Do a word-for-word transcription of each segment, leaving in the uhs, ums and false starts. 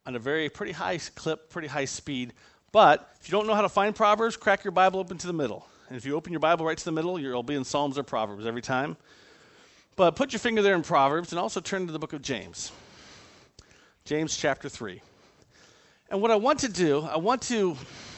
on a very pretty high clip, pretty high speed. But if you don't know how to find Proverbs, crack your Bible open to the middle. And if you open your Bible right to the middle, you'll be in Psalms or Proverbs every time. But put your finger there in Proverbs and also turn to the book of James. James chapter three. And what I want to do, I want to,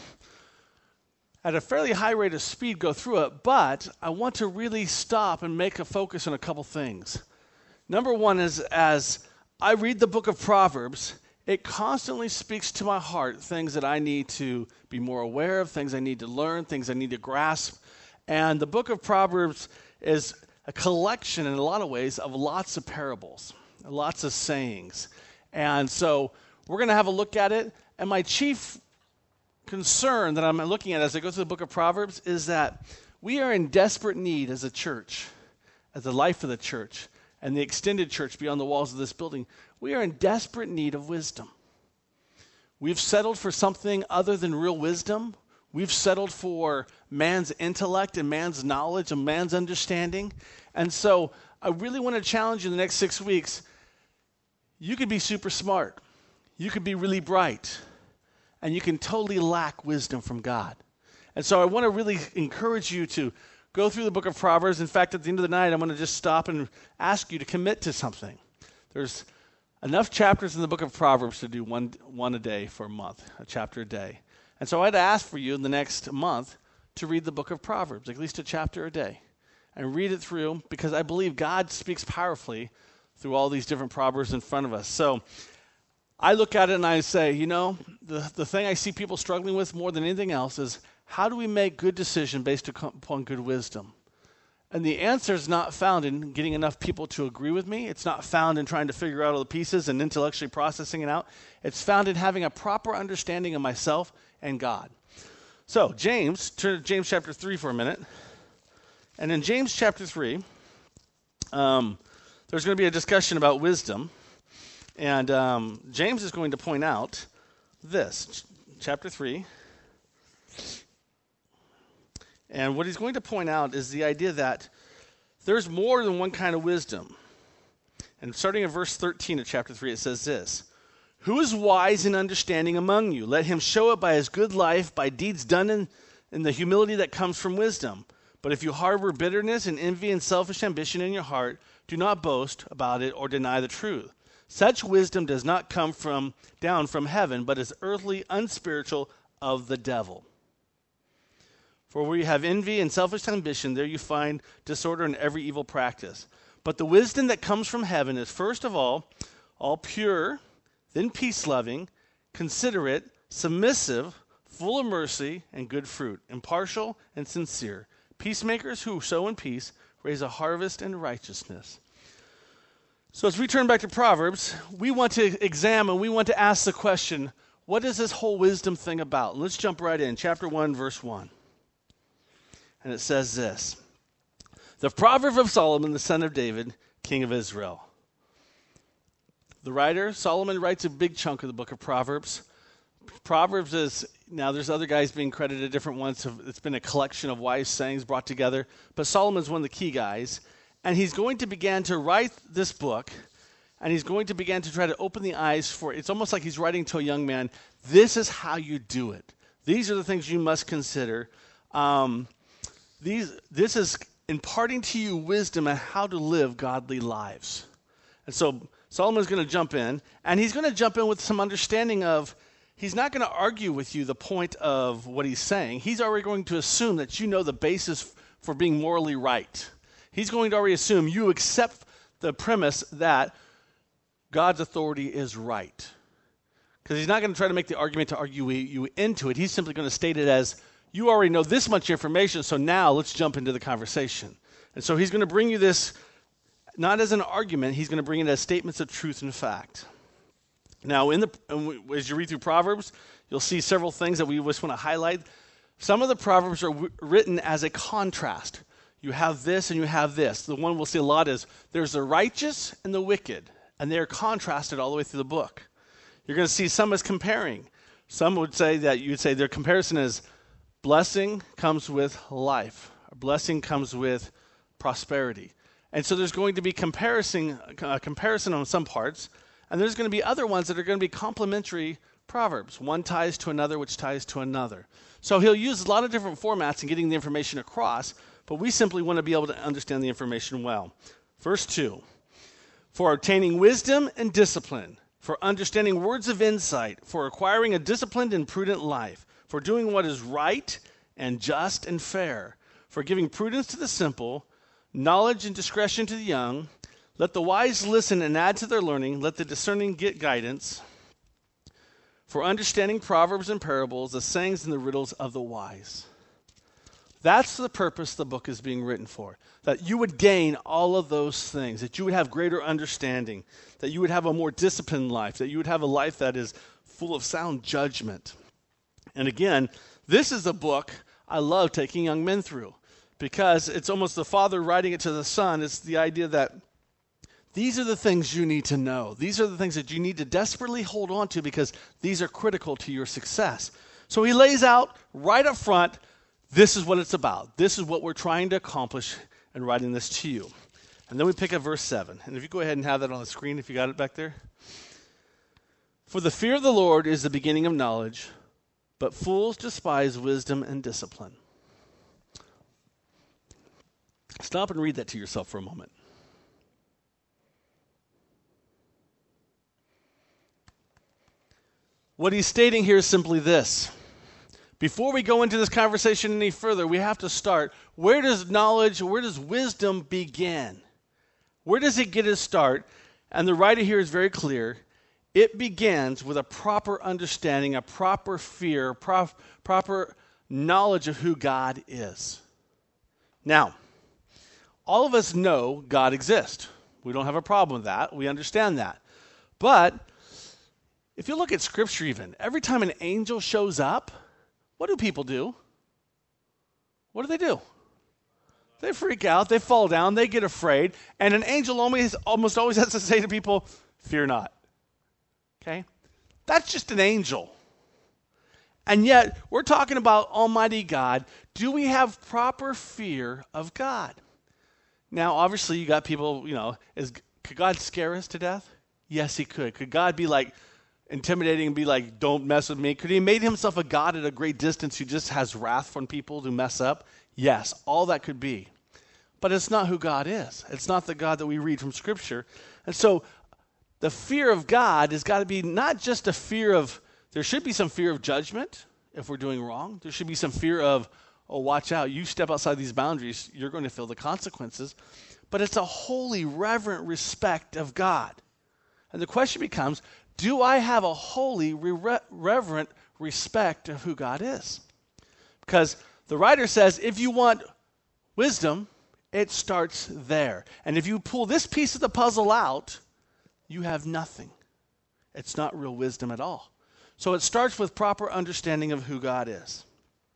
at a fairly high rate of speed, go through it, but I want to really stop and make a focus on a couple things. Number one is, as I read the book of Proverbs, it constantly speaks to my heart things that I need to be more aware of, things I need to learn, things I need to grasp. And the book of Proverbs is a collection in a lot of ways of lots of parables, lots of sayings. And so we're going to have a look at it. And my chief concern that I'm looking at as I go through the book of Proverbs is that we are in desperate need as a church, as the life of the church, and the extended church beyond the walls of this building. We are in desperate need of wisdom. We've settled for something other than real wisdom. We've settled for man's intellect and man's knowledge and man's understanding. And so I really want to challenge you in the next six weeks. You could be super smart. You could be really bright. And you can totally lack wisdom from God. And so I want to really encourage you to go through the book of Proverbs. In fact, at the end of the night, I'm going to just stop and ask you to commit to something. There's enough chapters in the book of Proverbs to do one, one a day for a month, a chapter a day. And so I'd ask for you in the next month to read the book of Proverbs, at least a chapter a day, and read it through, because I believe God speaks powerfully through all these different Proverbs in front of us. So I look at it and I say, you know, the, the thing I see people struggling with more than anything else is, how do we make good decisions based upon good wisdom? And the answer is not found in getting enough people to agree with me. It's not found in trying to figure out all the pieces and intellectually processing it out. It's found in having a proper understanding of myself and God. So, James, turn to James chapter three for a minute. And in James chapter three, um, there's going to be a discussion about wisdom. And um, James is going to point out this, ch- chapter three. And what he's going to point out is the idea that there's more than one kind of wisdom. And starting in verse thirteen of chapter three, it says this: "Who is wise and understanding among you? Let him show it by his good life, by deeds done in, in the humility that comes from wisdom. But if you harbor bitterness and envy and selfish ambition in your heart, do not boast about it or deny the truth. Such wisdom does not come from down from heaven, but is earthly, unspiritual, of the devil. For where you have envy and selfish ambition, there you find disorder and every evil practice. But the wisdom that comes from heaven is first of all, all pure, then peace-loving, considerate, submissive, full of mercy and good fruit, impartial and sincere. Peacemakers who sow in peace raise a harvest in righteousness." So as we turn back to Proverbs, we want to examine, we want to ask the question, what is this whole wisdom thing about? Let's jump right in. Chapter one, verse one. And it says this: "The Proverb of Solomon, the son of David, king of Israel." The writer, Solomon, writes a big chunk of the book of Proverbs. Proverbs is, now there's other guys being credited different ones. It's been a collection of wise sayings brought together. But Solomon's one of the key guys. And he's going to begin to write this book. And he's going to begin to try to open the eyes for, it's almost like he's writing to a young man. This is how you do it. These are the things you must consider. Um, these, this is imparting to you wisdom on how to live godly lives. And so Solomon's going to jump in, and he's going to jump in with some understanding of, he's not going to argue with you the point of what he's saying. He's already going to assume that you know the basis for being morally right. He's going to already assume you accept the premise that God's authority is right. Because he's not going to try to make the argument to argue you into it. He's simply going to state it as, you already know this much information, so now let's jump into the conversation. And so he's going to bring you this, not as an argument, he's going to bring it as statements of truth and fact. Now, in the as you read through Proverbs, you'll see several things that we just want to highlight. Some of the Proverbs are w- written as a contrast. You have this and you have this. The one we'll see a lot is, there's the righteous and the wicked, and they're contrasted all the way through the book. You're going to see some as comparing. Some would say that you would say their comparison is, blessing comes with life. Blessing comes with prosperity. And so there's going to be comparison, uh, comparison on some parts, And there's going to be other ones that are going to be complementary proverbs. One ties to another, which ties to another. So he'll use a lot of different formats in getting the information across, but we simply want to be able to understand the information well. Verse two, for obtaining wisdom and discipline, for understanding words of insight, for acquiring a disciplined and prudent life, for doing what is right and just and fair, for giving prudence to the simple, knowledge and discretion to the young. Let the wise listen and add to their learning. Let the discerning get guidance. For understanding proverbs and parables, the sayings and the riddles of the wise. That's the purpose the book is being written for. That you would gain all of those things, that you would have greater understanding, that you would have a more disciplined life, that you would have a life that is full of sound judgment. And again, this is a book I love taking young men through, because it's almost the father writing it to the son. It's the idea that these are the things you need to know. These are the things that you need to desperately hold on to, because these are critical to your success. So he lays out right up front, this is what it's about. This is what we're trying to accomplish in writing this to you. And then we pick up verse seven. And if you go ahead and have that on the screen, if you got it back there. For the fear of the Lord is the beginning of knowledge, but fools despise wisdom and discipline. Stop and read that to yourself for a moment. What he's stating here is simply this. Before we go into this conversation any further, we have to start. Where does knowledge, where does wisdom begin? Where does it get its start? And the writer here is very clear. It begins with a proper understanding, a proper fear, prof, proper knowledge of who God is. Now, all of us know God exists. We don't have a problem with that. We understand that. But if you look at Scripture even, every time an angel shows up, what do people do? What do they do? They freak out, they fall down, they get afraid, and an angel always, almost always has to say to people, fear not. Okay? That's just an angel. And yet, we're talking about Almighty God. Do we have proper fear of God? Now, obviously, you got people, you know, is, could God scare us to death? Yes, he could. Could God be like, intimidating and be like, don't mess with me? Could he have made himself a God at a great distance who just has wrath from people who mess up? Yes, all that could be. But it's not who God is. It's not the God that we read from Scripture. And so the fear of God has got to be not just a fear of, there should be some fear of judgment if we're doing wrong. There should be some fear of, oh, watch out, you step outside these boundaries, you're going to feel the consequences. But it's a holy, reverent respect of God. And the question becomes, do I have a holy, re- reverent respect of who God is? Because the writer says, if you want wisdom, it starts there. And if you pull this piece of the puzzle out, you have nothing. It's not real wisdom at all. So it starts with proper understanding of who God is.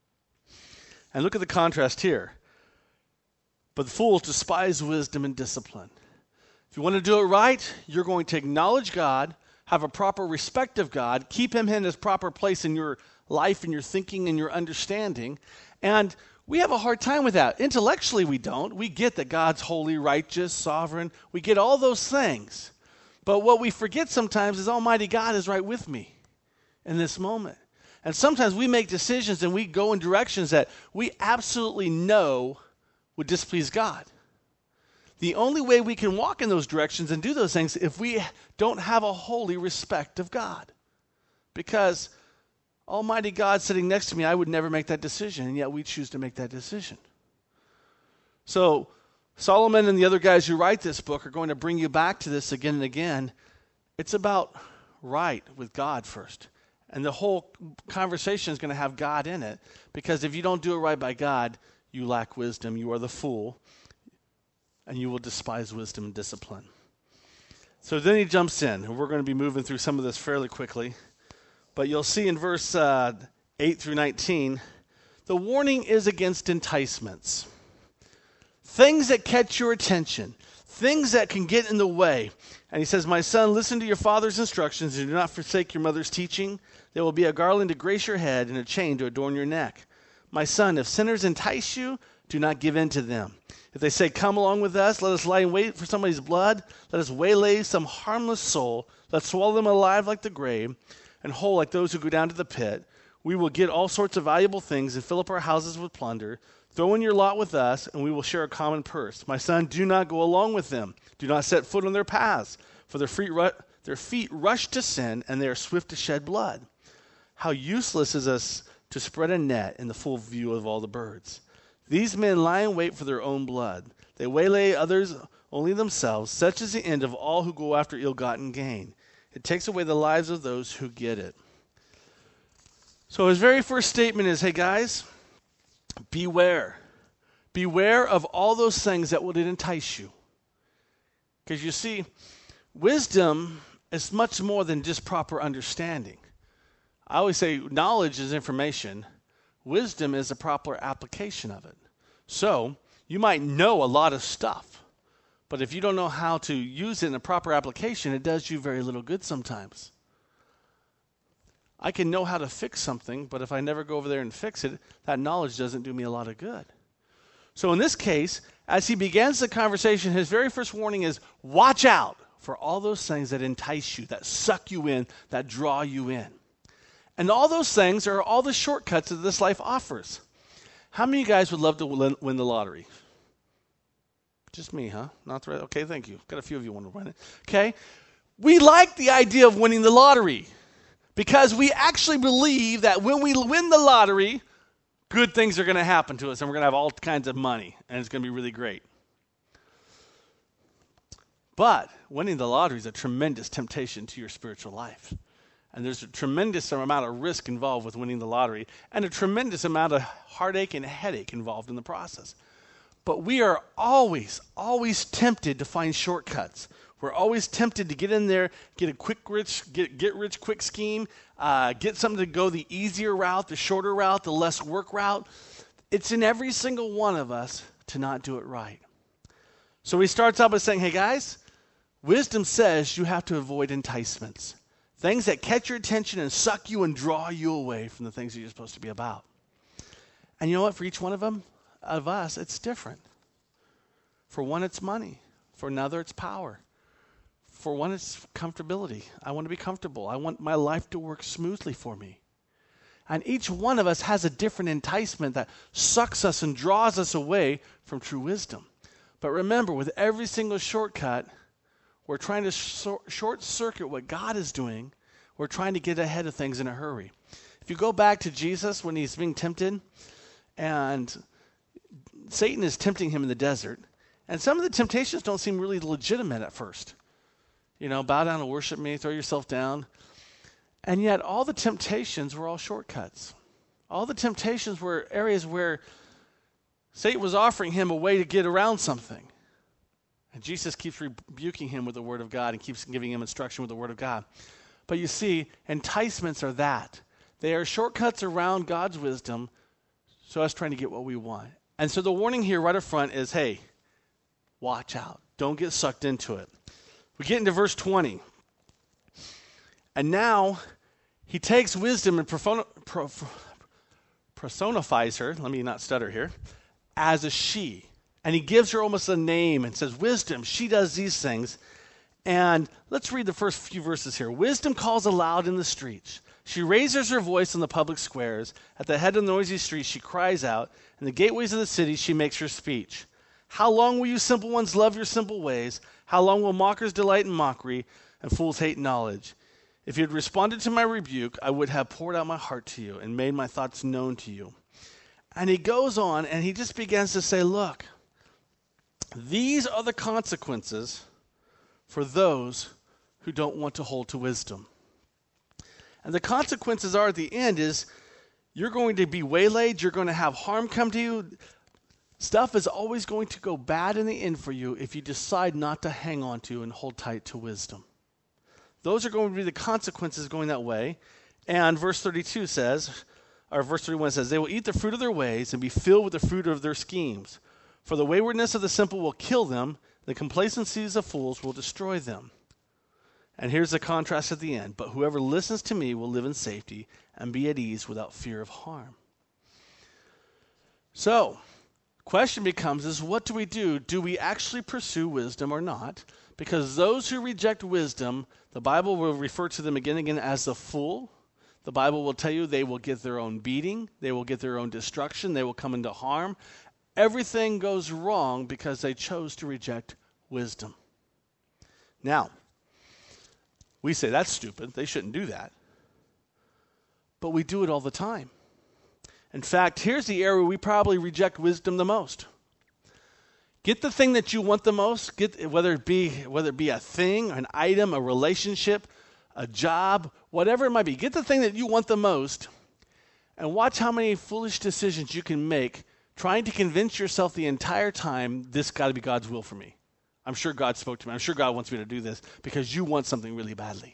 And look at the contrast here. But the fools despise wisdom and discipline. If you want to do it right, you're going to acknowledge God, have a proper respect of God, keep him in his proper place in your life and your thinking and your understanding. And we have a hard time with that. Intellectually, we don't. We get that God's holy, righteous, sovereign. We get all those things. But what we forget sometimes is Almighty God is right with me in this moment. And sometimes we make decisions and we go in directions that we absolutely know would displease God. The only way we can walk in those directions and do those things if we don't have a holy respect of God. Because Almighty God sitting next to me, I would never make that decision, and yet we choose to make that decision. So Solomon and the other guys who write this book are going to bring you back to this again and again. It's about right with God first. And the whole conversation is going to have God in it, because if you don't do it right by God, you lack wisdom, you are the fool, and you will despise wisdom and discipline. So then he jumps in, and we're going to be moving through some of this fairly quickly. But you'll see in verse uh, eight through nineteen, the warning is against enticements. Things that catch your attention, things that can get in the way. And he says, my son, listen to your father's instructions and do not forsake your mother's teaching. There will be a garland to grace your head and a chain to adorn your neck. My son, if sinners entice you, Do not give in to them. If they say, come along with us, let us lie in wait for somebody's blood, let us waylay some harmless soul, let's swallow them alive like the grave, and whole like those who go down to the pit. We will get all sorts of valuable things and fill up our houses with plunder. Throw in your lot with us, and we will share a common purse. My son, do not go along with them. Do not set foot on their paths, for their feet, ru- their feet rush to sin, and they are swift to shed blood. How useless is us to spread a net in the full view of all the birds. These men lie in wait for their own blood. They waylay others, only themselves. Such is the end of all who go after ill-gotten gain. It takes away the lives of those who get it. So his very first statement is, hey guys, beware. Beware of all those things that would entice you. Because you see, wisdom is much more than just proper understanding. I always say knowledge is information. Wisdom is a proper application of it. So, you might know a lot of stuff, but if you don't know how to use it in a proper application, it does you very little good sometimes. I can know how to fix something, but if I never go over there and fix it, that knowledge doesn't do me a lot of good. So in this case, as he begins the conversation, his very first warning is, watch out for all those things that entice you, that suck you in, that draw you in. And all those things are all the shortcuts that this life offers. How many of you guys would love to win the lottery? Just me, huh? Not the right. Okay, thank you. Got a few of you want to win it. Okay. We like the idea of winning the lottery because we actually believe that when we win the lottery, good things are going to happen to us and we're going to have all kinds of money and it's going to be really great. But winning the lottery is a tremendous temptation to your spiritual life. And there's a tremendous amount of risk involved with winning the lottery and a tremendous amount of heartache and headache involved in the process. But we are always, always tempted to find shortcuts. We're always tempted to get in there, get a quick rich, get, get rich quick scheme, uh, get something to go the easier route, the shorter route, the less work route. It's in every single one of us to not do it right. So he starts out by saying, hey guys, wisdom says you have to avoid enticements. Things that catch your attention and suck you and draw you away from the things that you're supposed to be about. And you know what? For each one of them, of us, it's different. For one, it's money. For another, it's power. For one, it's comfortability. I want to be comfortable. I want my life to work smoothly for me. And each one of us has a different enticement that sucks us and draws us away from true wisdom. But remember, with every single shortcut, we're trying to short, short circuit what God is doing. We're trying to get ahead of things in a hurry. If you go back to Jesus when he's being tempted, and Satan is tempting him in the desert, and some of the temptations don't seem really legitimate at first. You know, bow down and worship me, throw yourself down. And yet all the temptations were all shortcuts. All the temptations were areas where Satan was offering him a way to get around something. And Jesus keeps rebuking him with the word of God and keeps giving him instruction with the word of God. But you see, enticements are that. They are shortcuts around God's wisdom, so us trying to get what we want. And so the warning here right up front is, hey, watch out. Don't get sucked into it. We get into verse twenty. And now he takes wisdom and personifies her, let me not stutter here, as a she. And he gives her almost a name and says, wisdom, she does these things. And let's read the first few verses here. Wisdom calls aloud in the streets. She raises her voice in the public squares. At the head of the noisy streets she cries out. In the gateways of the city she makes her speech. How long will you simple ones love your simple ways? How long will mockers delight in mockery and fools hate knowledge? If you had responded to my rebuke, I would have poured out my heart to you and made my thoughts known to you. And he goes on and he just begins to say, look, these are the consequences for those who don't want to hold to wisdom. And the consequences are at the end is you're going to be waylaid, you're going to have harm come to you. Stuff is always going to go bad in the end for you if you decide not to hang on to and hold tight to wisdom. Those are going to be the consequences going that way. And verse thirty-two says, or verse thirty-one says, they will eat the fruit of their ways and be filled with the fruit of their schemes. For the waywardness of the simple will kill them, the complacencies of fools will destroy them. And here's the contrast at the end. But whoever listens to me will live in safety and be at ease without fear of harm. So, Question becomes is what do we do? Do we actually pursue wisdom or not? Because those who reject wisdom, the Bible will refer to them again and again as the fool. The Bible will tell you they will get their own beating. They will get their own destruction. They will come into harm. Everything goes wrong because they chose to reject wisdom. Now, we say that's stupid. They shouldn't do that. But we do it all the time. In fact, here's the area we probably reject wisdom the most. Get the thing that you want the most, get whether it be whether it be a thing, an item, a relationship, a job, whatever it might be. Get the thing that you want the most and watch how many foolish decisions you can make trying to convince yourself the entire time this got to be God's will for me. I'm sure God spoke to me. I'm sure God wants me to do this because you want something really badly.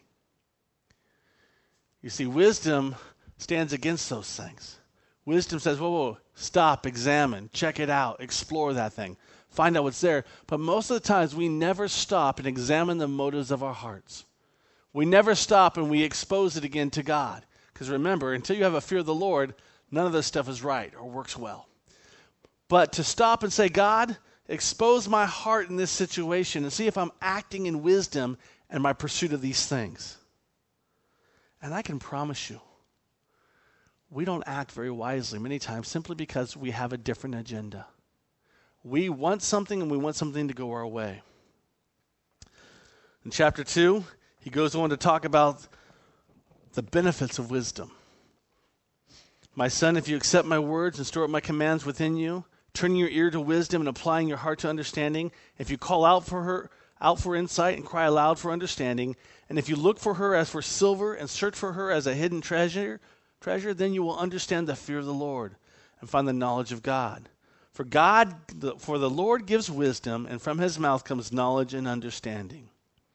You see, wisdom stands against those things. Wisdom says, whoa, whoa, stop, examine, check it out, explore that thing, find out what's there. But most of the times we never stop and examine the motives of our hearts. We never stop and we expose it again to God. Because remember, until you have a fear of the Lord, none of this stuff is right or works well. But to stop and say, God, expose my heart in this situation and see if I'm acting in wisdom and my pursuit of these things. And I can promise you, we don't act very wisely many times simply because we have a different agenda. We want something and we want something to go our way. In chapter two, he goes on to talk about the benefits of wisdom. My son, if you accept my words and store up my commands within you, turning your ear to wisdom and applying your heart to understanding, if you call out for her, out for insight and cry aloud for understanding, and if you look for her as for silver and search for her as a hidden treasure, treasure, then you will understand the fear of the Lord and find the knowledge of God. For God, for the Lord gives wisdom, and from his mouth comes knowledge and understanding.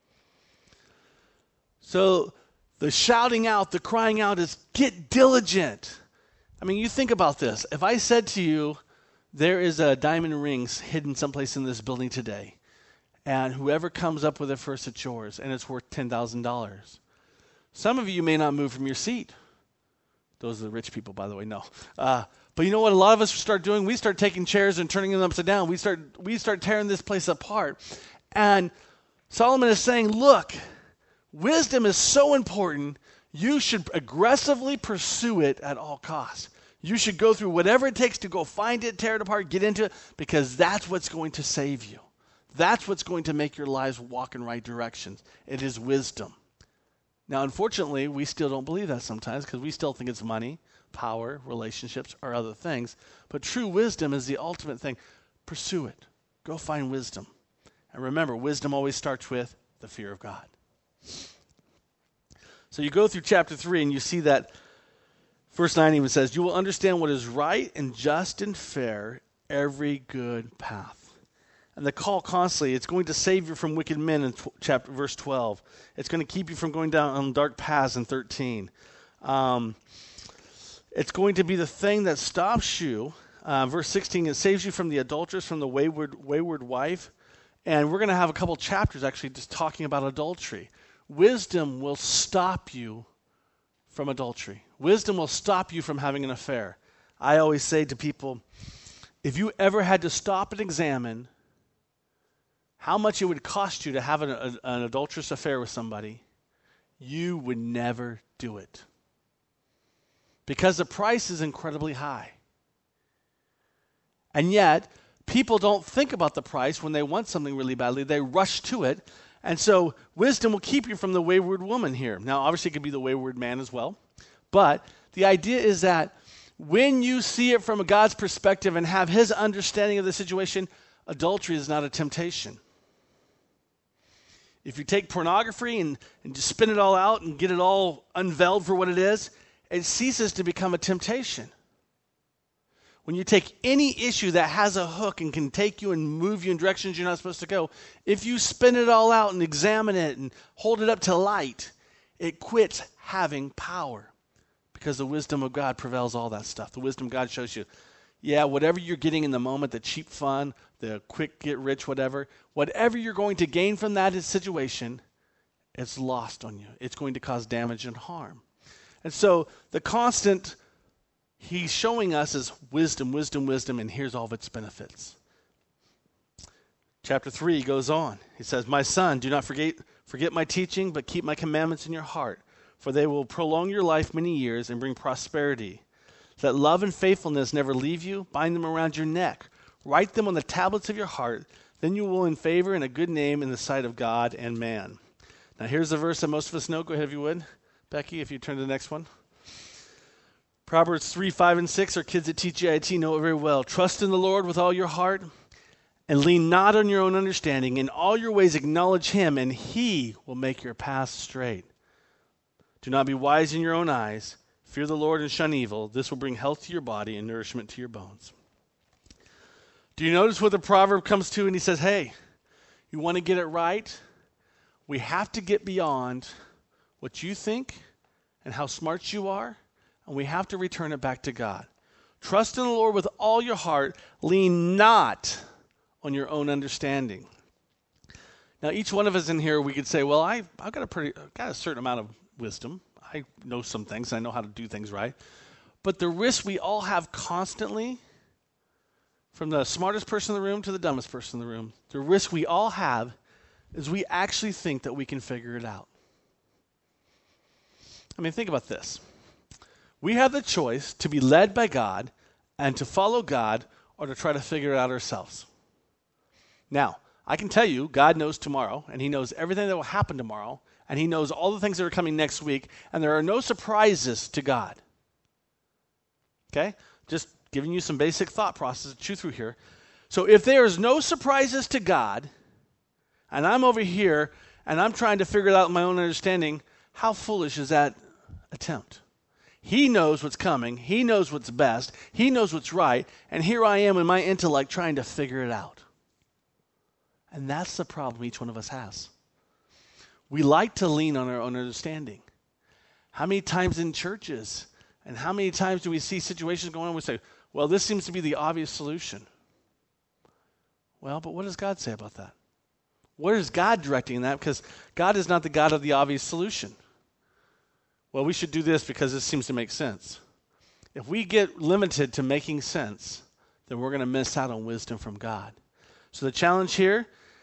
So the shouting out, the crying out is get diligent. I mean, you think about this. If I said to you, there is a diamond rings hidden someplace in this building today, and whoever comes up with it first, it's yours, and it's worth ten thousand dollars. Some of you may not move from your seat. Those are the rich people, by the way, no. Uh, but you know what a lot of us start doing? We start taking chairs and turning them upside down. We start, we start tearing this place apart. And Solomon is saying, look, wisdom is so important, you should aggressively pursue it at all costs. You should go through whatever it takes to go find it, tear it apart, get into it, because that's what's going to save you. That's what's going to make your lives walk in right directions. It is wisdom. Now, unfortunately, we still don't believe that sometimes because we still think it's money, power, relationships, or other things. But true wisdom is the ultimate thing. Pursue it. Go find wisdom. And remember, wisdom always starts with the fear of God. So you go through chapter three and you see that verse nine even says, you will understand what is right and just and fair, every good path. And the call constantly, it's going to save you from wicked men in tw- chapter verse twelve. It's going to keep you from going down on dark paths in thirteen. Um, it's going to be the thing that stops you. Uh, verse sixteen, it saves you from the adulteress, from the wayward wayward wife. And we're going to have a couple chapters actually just talking about adultery. Wisdom will stop you from adultery. Wisdom will stop you from having an affair. I always say to people, if you ever had to stop and examine how much it would cost you to have an, a, an adulterous affair with somebody, you would never do it. Because the price is incredibly high. And yet, people don't think about the price when they want something really badly. They rush to it. And so, wisdom will keep you from the wayward woman here. Now, obviously, it could be the wayward man as well. But the idea is that when you see it from a God's perspective and have his understanding of the situation, adultery is not a temptation. If you take pornography and, and just spin it all out and get it all unveiled for what it is, it ceases to become a temptation. When you take any issue that has a hook and can take you and move you in directions you're not supposed to go, if you spin it all out and examine it and hold it up to light, it quits having power because the wisdom of God prevails all that stuff. The wisdom of God shows you, yeah, whatever you're getting in the moment, the cheap fun, the quick get rich, whatever, whatever you're going to gain from that situation, it's lost on you. It's going to cause damage and harm. And so the constant he's showing us as wisdom, wisdom, wisdom, and here's all of its benefits. Chapter three goes on. He says, my son, do not forget, forget my teaching, but keep my commandments in your heart, for they will prolong your life many years and bring prosperity. Let love and faithfulness never leave you. Bind them around your neck. Write them on the tablets of your heart. Then you will win favor and a good name in the sight of God and man. Now here's the verse that most of us know. Go ahead if you would. Becky, if you turn to the next one. Proverbs three, five, and six. Our kids at T G I T know it very well. Trust in the Lord with all your heart and lean not on your own understanding. In all your ways acknowledge him, and he will make your paths straight. Do not be wise in your own eyes. Fear the Lord and shun evil. This will bring health to your body and nourishment to your bones. Do you notice what the proverb comes to? And he says, hey, you want to get it right? We have to get beyond what you think and how smart you are, and we have to return it back to God. Trust in the Lord with all your heart. Lean not on your own understanding. Now, each one of us in here, we could say, well, I, I've got a pretty, I've got a certain amount of wisdom. I know some things. I know how to do things right. But the risk we all have constantly, from the smartest person in the room to the dumbest person in the room, the risk we all have is we actually think that we can figure it out. I mean, think about this. We have the choice to be led by God and to follow God or to try to figure it out ourselves. Now, I can tell you, God knows tomorrow, and he knows everything that will happen tomorrow, and he knows all the things that are coming next week, and there are no surprises to God. Okay? Just giving you some basic thought process to chew through here. So if there is no surprises to God, and I'm over here, and I'm trying to figure it out in my own understanding, how foolish is that attempt? He knows what's coming. He knows what's best. He knows what's right, and here I am in my intellect trying to figure it out. And that's the problem each one of us has. We like to lean on our own understanding. How many times in churches and how many times do we see situations going on, we say, well, this seems to be the obvious solution. Well, but what does God say about that? Where is God directing that? Because God is not the God of the obvious solution. Well, we should do this because this seems to make sense. If we get limited to making sense, then we're going to miss out on wisdom from God. So the challenge here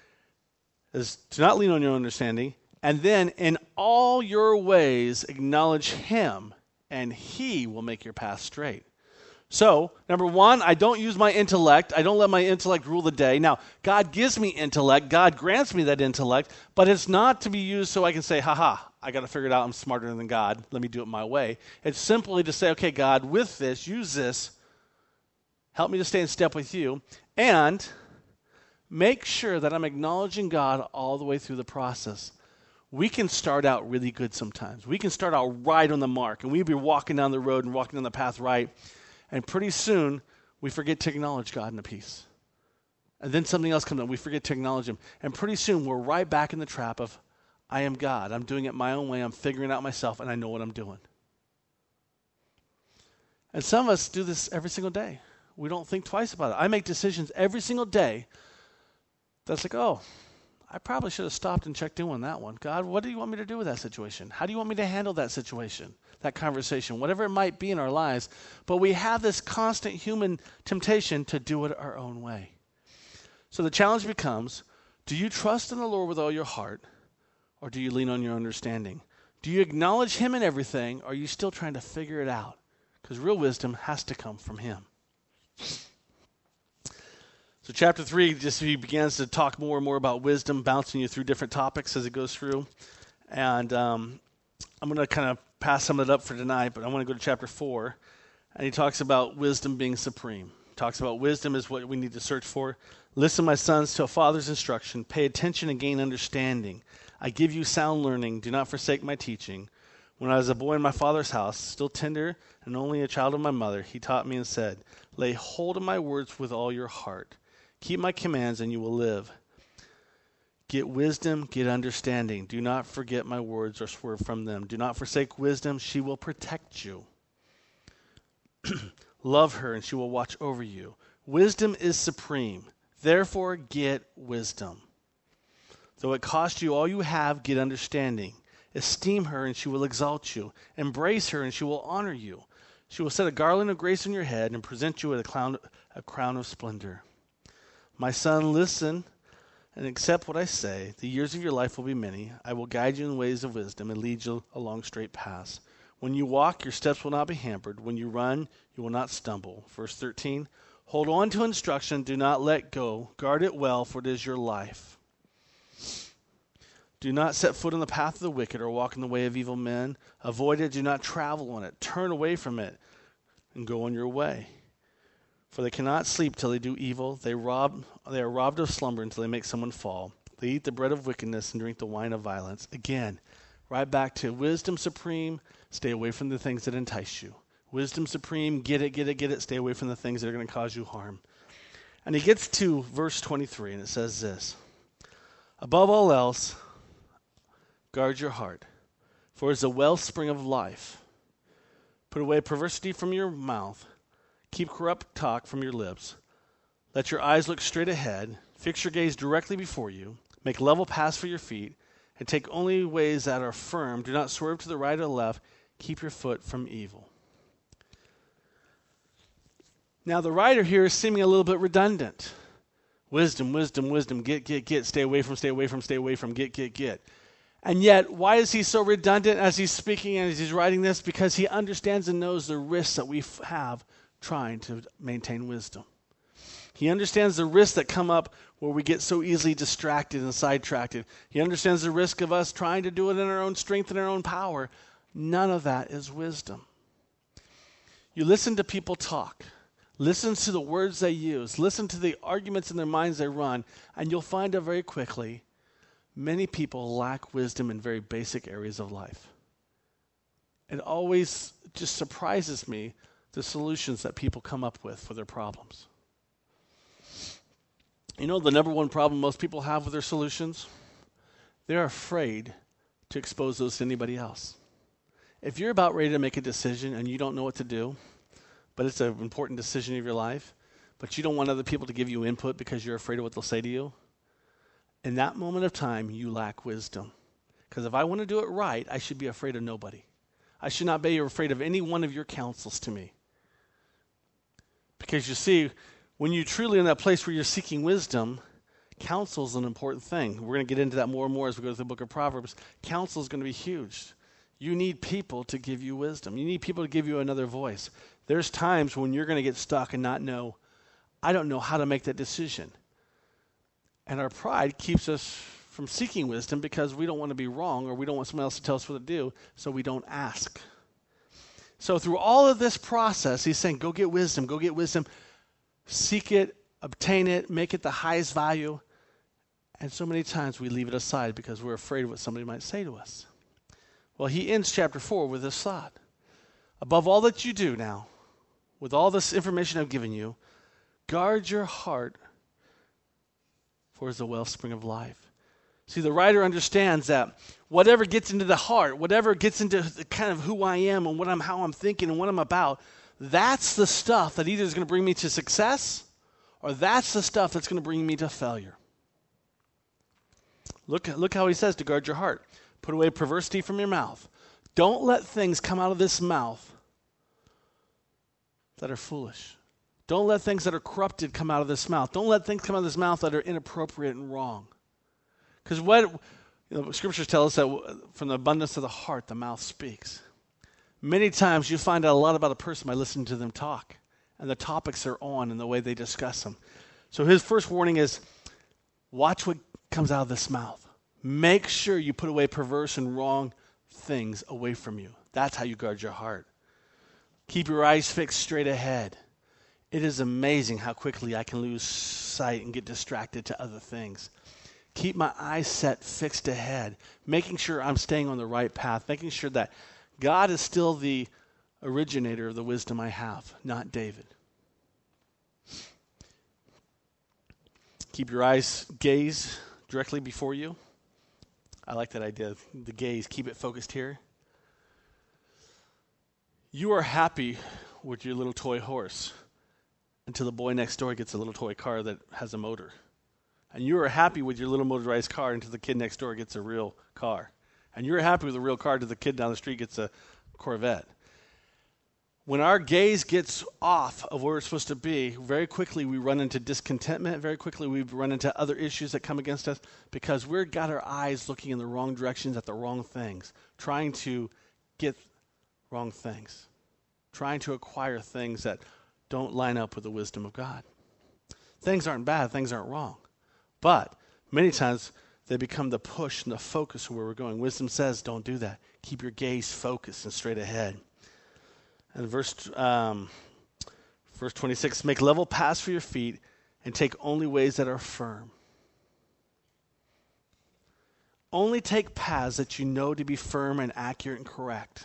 is to not lean on your own understanding, and then in all your ways acknowledge him, and he will make your path straight. So, number one, I don't use my intellect. I don't let my intellect rule the day. Now, God gives me intellect. God grants me that intellect, but it's not to be used so I can say, ha-ha, I got to figure it out. I'm smarter than God. Let me do it my way. It's simply to say, okay, God, with this, use this. Help me to stay in step with you, and make sure that I'm acknowledging God all the way through the process. We can start out really good sometimes. We can start out right on the mark, and we'd be walking down the road and walking down the path right, and pretty soon we forget to acknowledge God in a piece. And then something else comes up. We forget to acknowledge him. And pretty soon we're right back in the trap of, I am God. I'm doing it my own way. I'm figuring it out myself, and I know what I'm doing. And some of us do this every single day. We don't think twice about it. I make decisions every single day that's like, oh, I probably should have stopped and checked in on that one. God, what do you want me to do with that situation? How do you want me to handle that situation, that conversation, whatever it might be in our lives? But we have this constant human temptation to do it our own way. So the challenge becomes, do you trust in the Lord with all your heart, or do you lean on your understanding? Do you acknowledge him in everything, or are you still trying to figure it out? Because real wisdom has to come from him. So chapter three, just he begins to talk more and more about wisdom, bouncing you through different topics as it goes through. And um, I'm going to kind of pass some of it up for tonight, but I want to go to chapter four. And he talks about wisdom being supreme. He talks about wisdom is what we need to search for. Listen, my sons, to a father's instruction. Pay attention and gain understanding. I give you sound learning. Do not forsake my teaching. When I was a boy in my father's house, still tender and only a child of my mother, he taught me and said, lay hold of my words with all your heart. Keep my commands and you will live. Get wisdom, get understanding. Do not forget my words or swerve from them. Do not forsake wisdom. She will protect you. Love her and she will watch over you. Wisdom is supreme. Therefore, get wisdom. Though it cost you all you have, get understanding. Esteem her and she will exalt you. Embrace her and she will honor you. She will set a garland of grace on your head and present you with a crown, a crown of splendor. My son, listen and accept what I say. The years of your life will be many. I will guide you in the ways of wisdom and lead you along straight paths. When you walk, your steps will not be hampered. When you run, you will not stumble. Verse thirteen, hold on to instruction. Do not let go. Guard it well, for it is your life. Do not set foot in the path of the wicked or walk in the way of evil men. Avoid it. Do not travel on it. Turn away from it and go on your way. For they cannot sleep till they do evil. They rob. They are robbed of slumber until they make someone fall. They eat the bread of wickedness and drink the wine of violence. Again, right back to wisdom supreme. Stay away from the things that entice you. Wisdom supreme. Get it, get it, get it. Stay away from the things that are going to cause you harm. And he gets to verse twenty-three, and it says this. Above all else, guard your heart, for it is a wellspring of life. Put away perversity from your mouth. Keep corrupt talk from your lips. Let your eyes look straight ahead. Fix your gaze directly before you. Make level paths for your feet. And take only ways that are firm. Do not swerve to the right or the left. Keep your foot from evil. Now the writer here is seeming a little bit redundant. Wisdom, wisdom, wisdom. Get, get, get. Stay away from, stay away from, stay away from. Get, get, get. And yet, why is he so redundant as he's speaking and as he's writing this? Because he understands and knows the risks that we f- have trying to maintain wisdom. He understands the risks that come up where we get so easily distracted and sidetracked. He understands the risk of us trying to do it in our own strength and our own power. None of that is wisdom. You listen to people talk. Listen to the words they use. Listen to the arguments in their minds they run. And you'll find out very quickly, many people lack wisdom in very basic areas of life. It always just surprises me the solutions that people come up with for their problems. You know the number one problem most people have with their solutions? They're afraid to expose those to anybody else. If you're about ready to make a decision and you don't know what to do, but it's an important decision of your life, but you don't want other people to give you input because you're afraid of what they'll say to you, in that moment of time, you lack wisdom. Because if I want to do it right, I should be afraid of nobody. I should not be afraid of any one of your counsels to me. Because you see, when you're truly in that place where you're seeking wisdom, counsel is an important thing. We're going to get into that more and more as we go to the book of Proverbs. Counsel is going to be huge. You need people to give you wisdom. You need people to give you another voice. There's times when you're going to get stuck and not know, I don't know how to make that decision. And our pride keeps us from seeking wisdom because we don't want to be wrong or we don't want someone else to tell us what to do, so we don't ask. So through all of this process, he's saying, go get wisdom, go get wisdom. Seek it, obtain it, make it the highest value. And so many times we leave it aside because we're afraid of what somebody might say to us. Well, he ends chapter four with this thought. Above all that you do now, with all this information I've given you, guard your heart, for it is the wellspring of life. See, the writer understands that whatever gets into the heart, whatever gets into the kind of who I am and what I'm, how I'm thinking and what I'm about, that's the stuff that either is going to bring me to success or that's the stuff that's going to bring me to failure. Look, look how he says to guard your heart. Put away perversity from your mouth. Don't let things come out of this mouth that are foolish. Don't let things that are corrupted come out of this mouth. Don't let things come out of this mouth that are inappropriate and wrong. Because what you know, scriptures tell us that from the abundance of the heart, the mouth speaks. Many times you find out a lot about a person by listening to them talk and the topics they're on and the way they discuss them. So his first warning is, watch what comes out of this mouth. Make sure you put away perverse and wrong things away from you. That's how you guard your heart. Keep your eyes fixed straight ahead. It is amazing how quickly I can lose sight and get distracted to other things. Keep my eyes set fixed ahead, making sure I'm staying on the right path, making sure that God is still the originator of the wisdom I have, not David. Keep your eyes gaze directly before you. I like that idea, the gaze, keep it focused here. You are happy with your little toy horse until the boy next door gets a little toy car that has a motor. And you are happy with your little motorized car until the kid next door gets a real car. And you're happy with a real car until the kid down the street gets a Corvette. When our gaze gets off of where we're supposed to be, very quickly we run into discontentment. Very quickly we run into other issues that come against us because we've got our eyes looking in the wrong directions at the wrong things, trying to get wrong things, trying to acquire things that don't line up with the wisdom of God. Things aren't bad, things aren't wrong. But many times they become the push and the focus of where we're going. Wisdom says, don't do that. Keep your gaze focused and straight ahead. And verse um, verse twenty-six, make level paths for your feet and take only ways that are firm. Only take paths that you know to be firm and accurate and correct.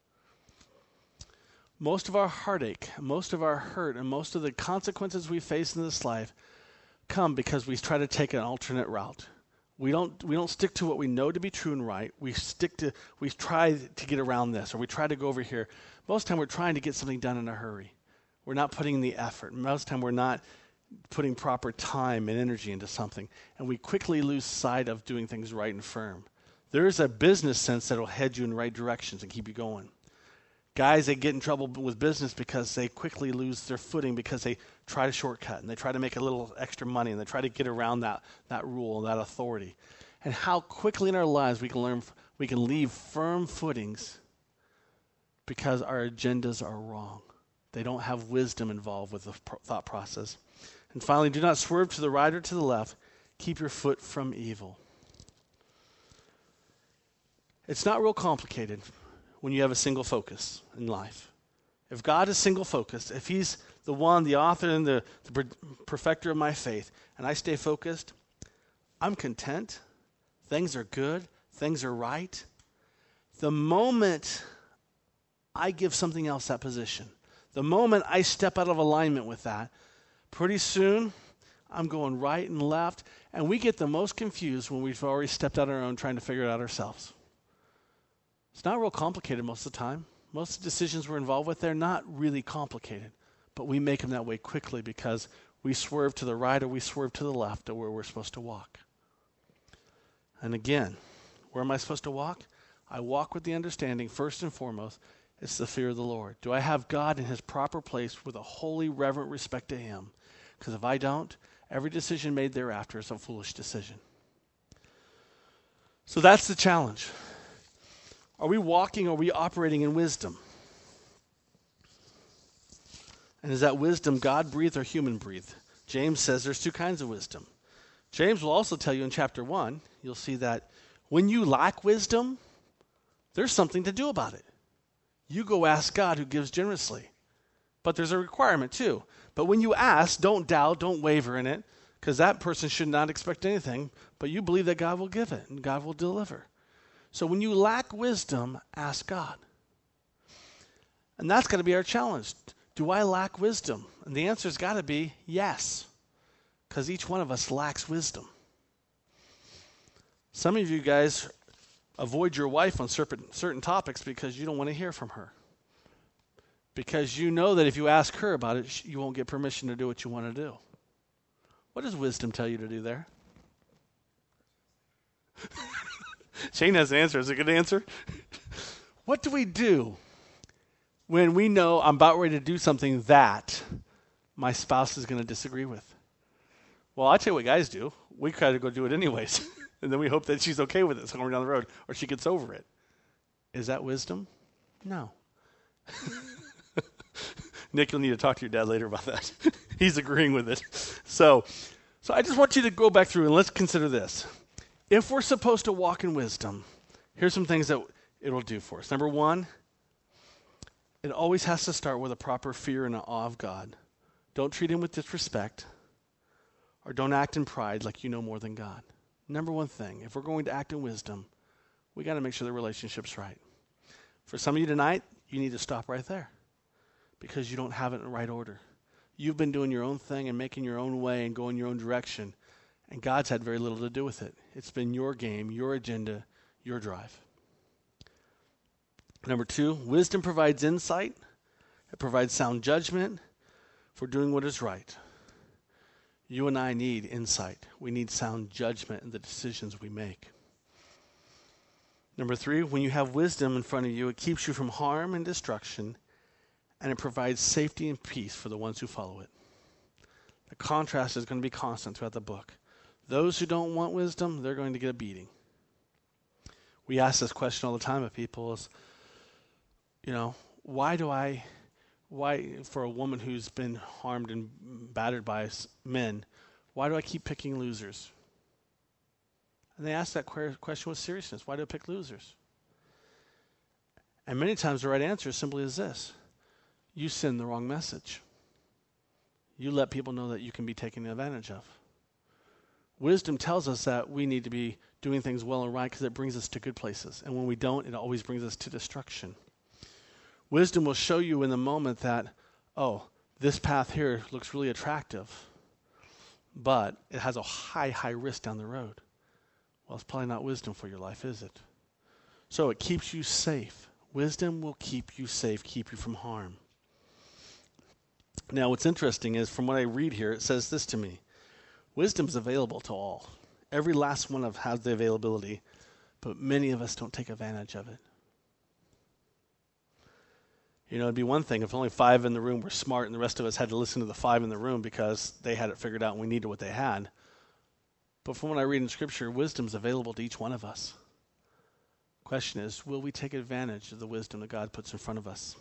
Most of our heartache, most of our hurt, and most of the consequences we face in this life come because we try to take an alternate route. We don't we don't stick to what we know to be true and right. We stick to we try to get around this, or we try to go over here. Most of the time we're trying to get something done in a hurry. We're not putting in the effort. Most of the time we're not putting proper time and energy into something. And we quickly lose sight of doing things right and firm. There is a business sense that will head you in the right directions and keep you going. Guys, they get in trouble with business because they quickly lose their footing because they try to shortcut and they try to make a little extra money and they try to get around that, that rule, that authority. And how quickly in our lives we can learn, we can leave firm footings because our agendas are wrong. They don't have wisdom involved with the pro- thought process. And finally, do not swerve to the right or to the left. Keep your foot from evil. It's not real complicated when you have a single focus in life. If God is single focused, if he's the one, the author and the, the perfecter of my faith, and I stay focused, I'm content. Things are good. Things are right. The moment I give something else that position, the moment I step out of alignment with that, pretty soon I'm going right and left, and we get the most confused when we've already stepped out on our own trying to figure it out ourselves. It's not real complicated most of the time. Most of the decisions we're involved with, they're not really complicated, but we make them that way quickly because we swerve to the right or we swerve to the left of where we're supposed to walk. And again, where am I supposed to walk? I walk with the understanding, first and foremost, it's the fear of the Lord. Do I have God in his proper place with a holy, reverent respect to him? Because if I don't, every decision made thereafter is a foolish decision. So that's the challenge. Are we walking, are we operating in wisdom? And is that wisdom God-breathed or human-breathed? James says there's two kinds of wisdom. James will also tell you in chapter one, you'll see that when you lack wisdom, there's something to do about it. You go ask God who gives generously. But there's a requirement too. But when you ask, don't doubt, don't waver in it, because that person should not expect anything, but you believe that God will give it and God will deliver. So when you lack wisdom, ask God. And that's got to be our challenge. Do I lack wisdom? And the answer's got to be yes, because each one of us lacks wisdom. Some of you guys avoid your wife on certain, certain topics because you don't want to hear from her. Because you know that if you ask her about it, you won't get permission to do what you want to do. What does wisdom tell you to do there? Shane has an answer. Is it a good answer? What do we do when we know I'm about ready to do something that my spouse is going to disagree with? Well, I'll tell you what guys do. We try to go do it anyways. And then we hope that she's okay with it somewhere down the road, or she gets over it. Is that wisdom? No. Nick, you'll need to talk to your dad later about that. He's agreeing with it. So, so I just want you to go back through and let's consider this. If we're supposed to walk in wisdom, here's some things that it'll do for us. Number one, it always has to start with a proper fear and an awe of God. Don't treat him with disrespect, or don't act in pride like you know more than God. Number one thing, if we're going to act in wisdom, we got to make sure the relationship's right. For some of you tonight, you need to stop right there because you don't have it in the right order. You've been doing your own thing and making your own way and going your own direction, and God's had very little to do with it. It's been your game, your agenda, your drive. Number two, wisdom provides insight. It provides sound judgment for doing what is right. You and I need insight. We need sound judgment in the decisions we make. Number three, when you have wisdom in front of you, it keeps you from harm and destruction and it provides safety and peace for the ones who follow it. The contrast is going to be constant throughout the book. Those who don't want wisdom, they're going to get a beating. We ask this question all the time of people is, you know, why do I, why, for a woman who's been harmed and battered by men, why do I keep picking losers? And they ask that question with seriousness. Why do I pick losers? And many times the right answer is simply as this. You send the wrong message. You let people know that you can be taken advantage of. Wisdom tells us that we need to be doing things well and right because it brings us to good places. And when we don't, it always brings us to destruction. Wisdom will show you in the moment that, oh, this path here looks really attractive, but it has a high, high risk down the road. Well, it's probably not wisdom for your life, is it? So it keeps you safe. Wisdom will keep you safe, keep you from harm. Now, what's interesting is from what I read here, it says this to me. Wisdom is available to all. Every last one of has the availability, but many of us don't take advantage of it. You know, it'd be one thing if only five in the room were smart and the rest of us had to listen to the five in the room because they had it figured out and we needed what they had. But from what I read in Scripture, wisdom is available to each one of us. Question is, will we take advantage of the wisdom that God puts in front of us?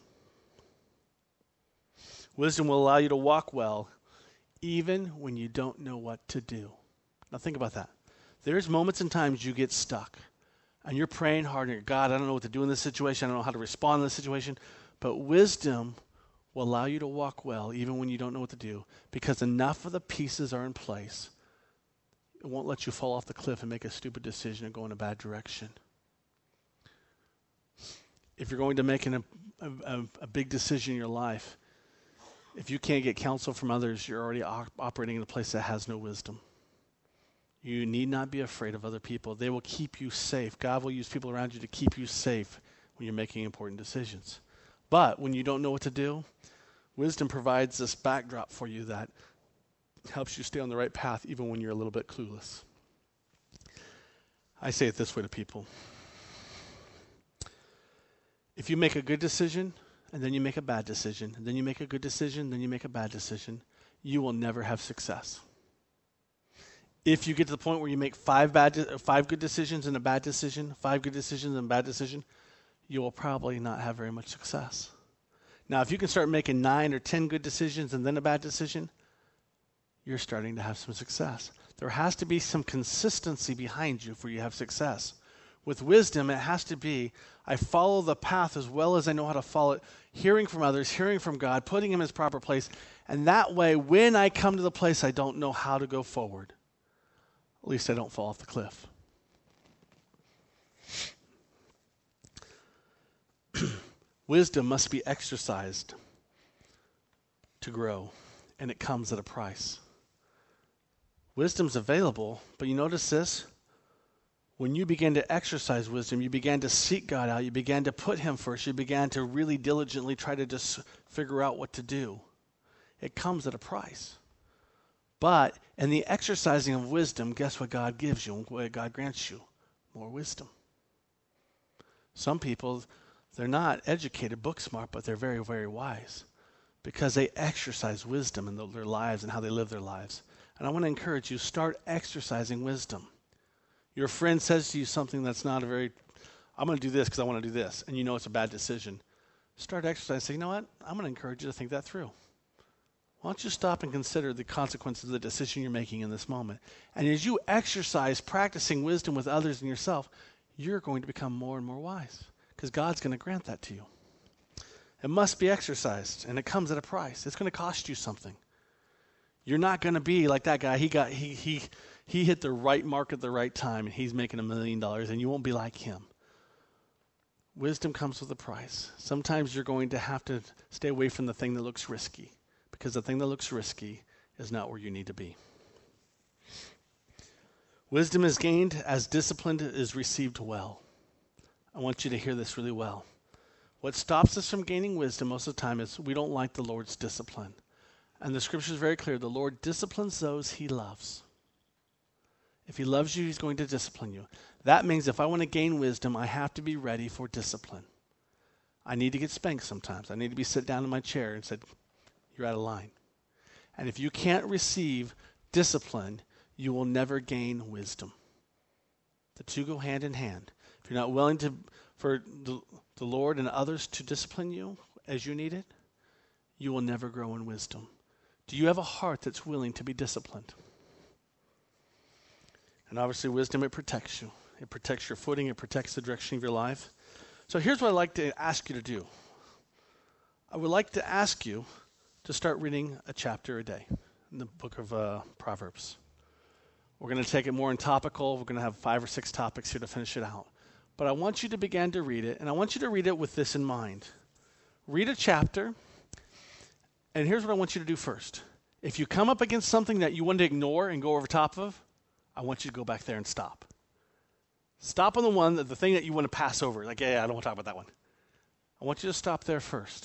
Wisdom will allow you to walk well even when you don't know what to do. Now think about that. There's moments and times you get stuck and you're praying hard and you're, God, I don't know what to do in this situation. I don't know how to respond in this situation. But wisdom will allow you to walk well even when you don't know what to do because enough of the pieces are in place. It won't let you fall off the cliff and make a stupid decision and go in a bad direction. If you're going to make an, a, a, a big decision in your life, if you can't get counsel from others, you're already op- operating in a place that has no wisdom. You need not be afraid of other people. They will keep you safe. God will use people around you to keep you safe when you're making important decisions. But when you don't know what to do, wisdom provides this backdrop for you that helps you stay on the right path even when you're a little bit clueless. I say it this way to people. If you make a good decision, and then you make a bad decision, and then you make a good decision, then you make a bad decision, you will never have success. If you get to the point where you make five bad, de- five good decisions and a bad decision, five good decisions and a bad decision, you will probably not have very much success. Now, if you can start making nine or ten good decisions and then a bad decision, you're starting to have some success. There has to be some consistency behind you for you to have success. With wisdom, it has to be, I follow the path as well as I know how to follow it, hearing from others, hearing from God, putting him in his proper place, and that way, when I come to the place I don't know how to go forward, at least I don't fall off the cliff. Wisdom must be exercised to grow, and it comes at a price. Wisdom's available, but you notice this? When you begin to exercise wisdom, you began to seek God out, you began to put him first, you began to really diligently try to just figure out what to do. It comes at a price. But in the exercising of wisdom, guess what God gives you, what God grants you? More wisdom. Some people, they're not educated, book smart, but they're very, very wise because they exercise wisdom in their lives and how they live their lives. And I want to encourage you, start exercising wisdom. Your friend says to you something that's not a very, I'm going to do this because I want to do this, and you know it's a bad decision. Start exercising. Say, you know what? I'm going to encourage you to think that through. Why don't you stop and consider the consequences of the decision you're making in this moment? And as you exercise practicing wisdom with others and yourself, you're going to become more and more wise because God's going to grant that to you. It must be exercised, and it comes at a price. It's going to cost you something. You're not going to be like that guy. He got he he he hit the right mark at the right time, and he's making a million dollars, and you won't be like him. Wisdom comes with a price. Sometimes you're going to have to stay away from the thing that looks risky, because the thing that looks risky is not where you need to be. Wisdom is gained as discipline is received well. I want you to hear this really well. What stops us from gaining wisdom most of the time is we don't like the Lord's discipline. And the scripture is very clear. The Lord disciplines those he loves. If he loves you, he's going to discipline you. That means if I want to gain wisdom, I have to be ready for discipline. I need to get spanked sometimes. I need to be sit down in my chair and said, you're out of line. And if you can't receive discipline, you will never gain wisdom. The two go hand in hand. If you're not willing to for the, the Lord and others to discipline you as you need it, you will never grow in wisdom. Do you have a heart that's willing to be disciplined? And obviously wisdom, it protects you. It protects your footing. It protects the direction of your life. So here's what I'd like to ask you to do. I would like to ask you to start reading a chapter a day in the book of uh, Proverbs. We're going to take it more in topical. We're going to have five or six topics here to finish it out. But I want you to begin to read it, and I want you to read it with this in mind. Read a chapter, and here's what I want you to do first. If you come up against something that you want to ignore and go over top of, I want you to go back there and stop. Stop on the one, that the thing that you want to pass over. Like, yeah, yeah, I don't want to talk about that one. I want you to stop there first.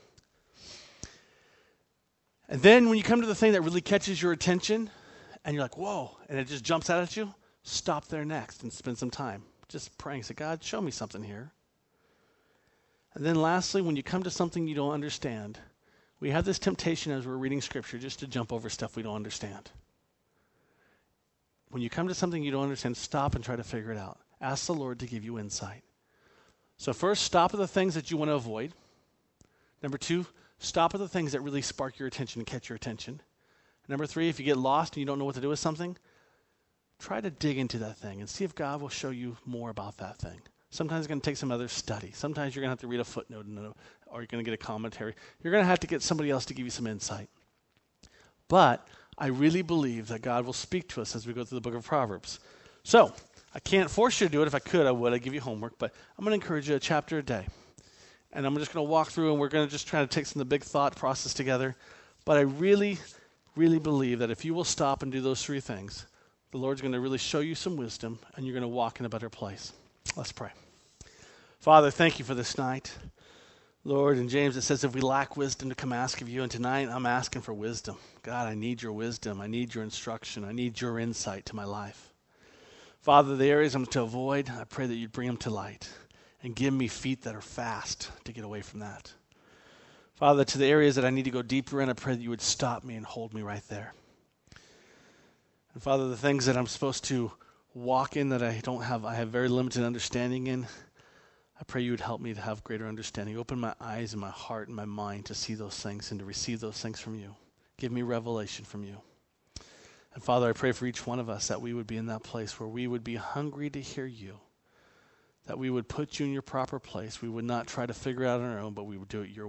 And then when you come to the thing that really catches your attention, and you're like, whoa, and it just jumps out at you, stop there next and spend some time just praying. Say, God, show me something here. And then lastly, when you come to something you don't understand, we have this temptation as we're reading Scripture just to jump over stuff we don't understand. When you come to something you don't understand, stop and try to figure it out. Ask the Lord to give you insight. So first, stop at the things that you want to avoid. Number two, stop at the things that really spark your attention and catch your attention. Number three, if you get lost and you don't know what to do with something, try to dig into that thing and see if God will show you more about that thing. Sometimes it's going to take some other study. Sometimes you're going to have to read a footnote or you're going to get a commentary. You're going to have to get somebody else to give you some insight. But I really believe that God will speak to us as we go through the book of Proverbs. So, I can't force you to do it. If I could, I would. I'd give you homework. But I'm going to encourage you a chapter a day. And I'm just going to walk through and we're going to just try to take some of the big thought process together. But I really, really believe that if you will stop and do those three things, the Lord's going to really show you some wisdom and you're going to walk in a better place. Let's pray. Father, thank you for this night. Lord, in James it says if we lack wisdom to come ask of you, and tonight I'm asking for wisdom. God, I need your wisdom. I need your instruction. I need your insight to my life. Father, the areas I'm to avoid, I pray that you'd bring them to light and give me feet that are fast to get away from that. Father, to the areas that I need to go deeper in, I pray that you would stop me and hold me right there. And Father, the things that I'm supposed to walk in that I don't have, I have very limited understanding in, I pray you would help me to have greater understanding. Open my eyes and my heart and my mind to see those things and to receive those things from you. Give me revelation from you. And Father, I pray for each one of us that we would be in that place where we would be hungry to hear you, that we would put you in your proper place. We would not try to figure it out on our own, but we would do it your way.